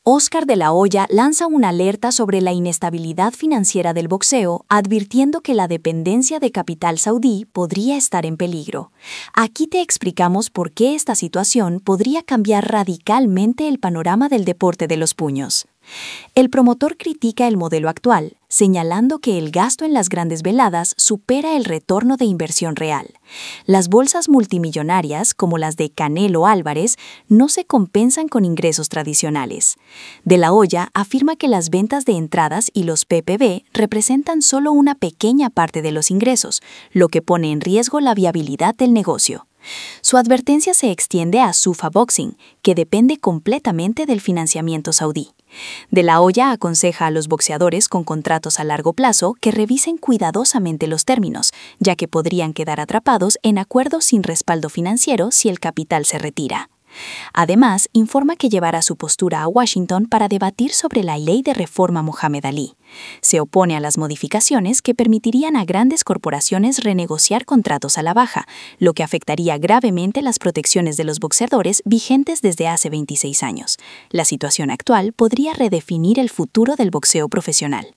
Oscar de la Hoya lanza una alerta sobre la inestabilidad financiera del boxeo, advirtiendo que la dependencia de capital saudí podría estar en peligro. Aquí te explicamos por qué esta situación podría cambiar radicalmente el panorama del deporte de los puños. El promotor critica el modelo actual, señalando que el gasto en las grandes veladas supera el retorno de inversión real. Las bolsas multimillonarias, como las de Canelo Álvarez, no se compensan con ingresos tradicionales. De la Hoya afirma que las ventas de entradas y los PPV representan solo una pequeña parte de los ingresos, lo que pone en riesgo la viabilidad del negocio. Su advertencia se extiende a Zuffa Boxing, que depende completamente del financiamiento saudí. De la Hoya aconseja a los boxeadores con contratos a largo plazo que revisen cuidadosamente los términos, ya que podrían quedar atrapados en acuerdos sin respaldo financiero si el capital se retira. Además, informa que llevará su postura a Washington para debatir sobre la ley de reforma Mohamed Ali. Se opone a las modificaciones que permitirían a grandes corporaciones renegociar contratos a la baja, lo que afectaría gravemente las protecciones de los boxeadores vigentes desde hace 26 años. La situación actual podría redefinir el futuro del boxeo profesional.